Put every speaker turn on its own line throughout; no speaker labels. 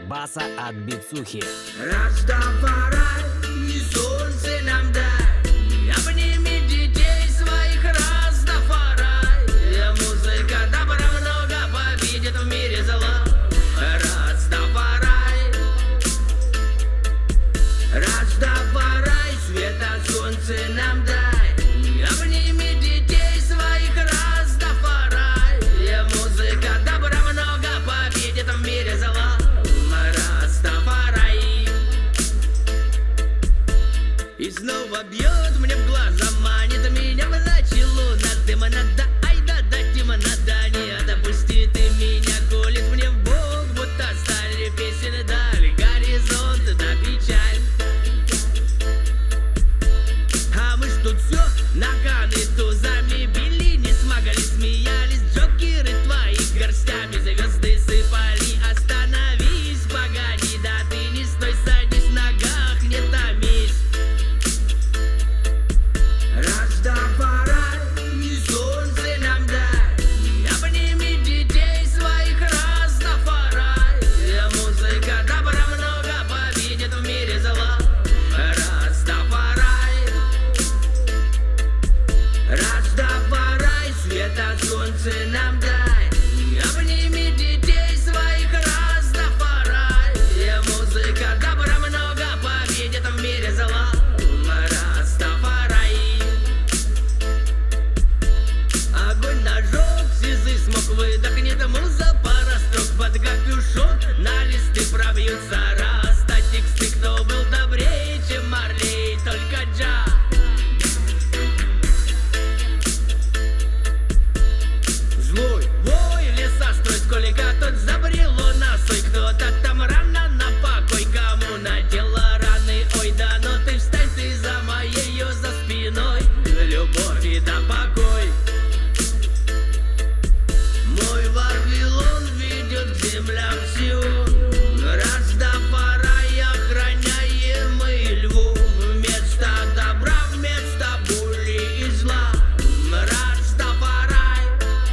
баса от бицухи.
Растафарай, и солнце нам дай, обними детей своих, Растафарай. Музыка добра много, победит в мире зла. Растафарай, Растафарай, света солнце нам дай, обними детей своих, Растафарай. Музыка добра много, победит в мире зла. Растафарай. И снова бьет мне в глаза, манит меня в ночи луна. Дыма надо, ай да дима надо, не допусти ты меня, колет мне в бок, будто стали песен дали, горизонт да печаль. А мы ж тут все наганы тузами били, не смогли, смеялись, джокеры твои горстями звезды сыпали. Остановись, погоди, да ты не стой, садись, в ногах не томись. Растафарай, и солнце нам дай, обними детей своих, Растафарай. Музыка добра много, победит в мире зла. Растафарай, Растафарай, света солнце нам дай, обними детей своих, Растафарай. Музыка добра много, победит в мире зла. Растафарай. Огонь нажег, сизый смог, выдохнет муза, пара строк под капюшон, на листы пробьются раста тексты. Кто был добрее, чем Марлей, только Джа. Злой вой, леса строй, сколько тут забрело на сой. Кто-то там рано на покой, кому надела раны. Ой, да но ты встань, ты за моею, за спиной. Любовь и да покой. Мой Вавилон ведет к землям Сион. Растафарай, охраняемый льву. Вместо добра, вместо боли и зла. Растафарай,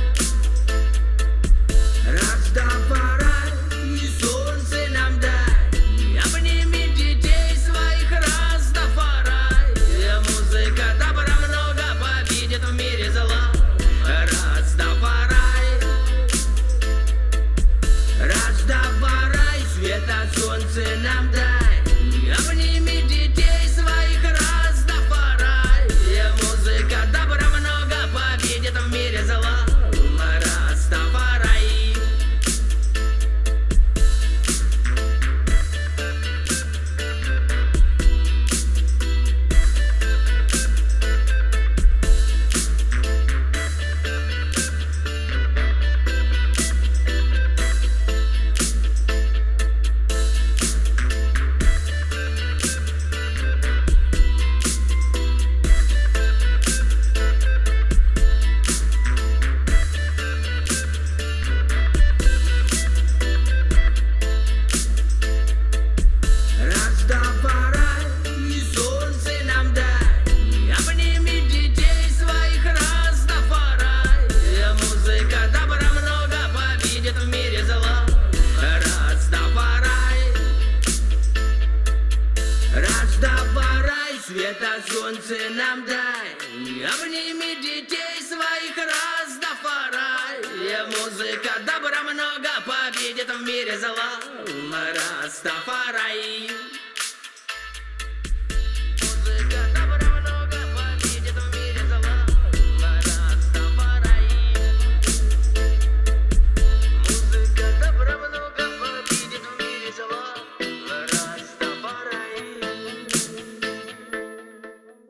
Растафарай, и солнце нам дай, обними детей своих, Растафарай. Музыка добра много, победит в мире зла. Растафарай, Растафарай, света солнце нам дай, обними детей своих, Растафарай. Музыка добра много, победит в мире зла. Растафарай. Растафарай, и солнце нам дай, обними детей своих, Растафарай. Музыка добра много, победит в мире зла. Растафарай, Растафарай, света солнце нам дай, обними детей своих, Растафарай. Музыка добра много, победит в мире зла. Растафарай.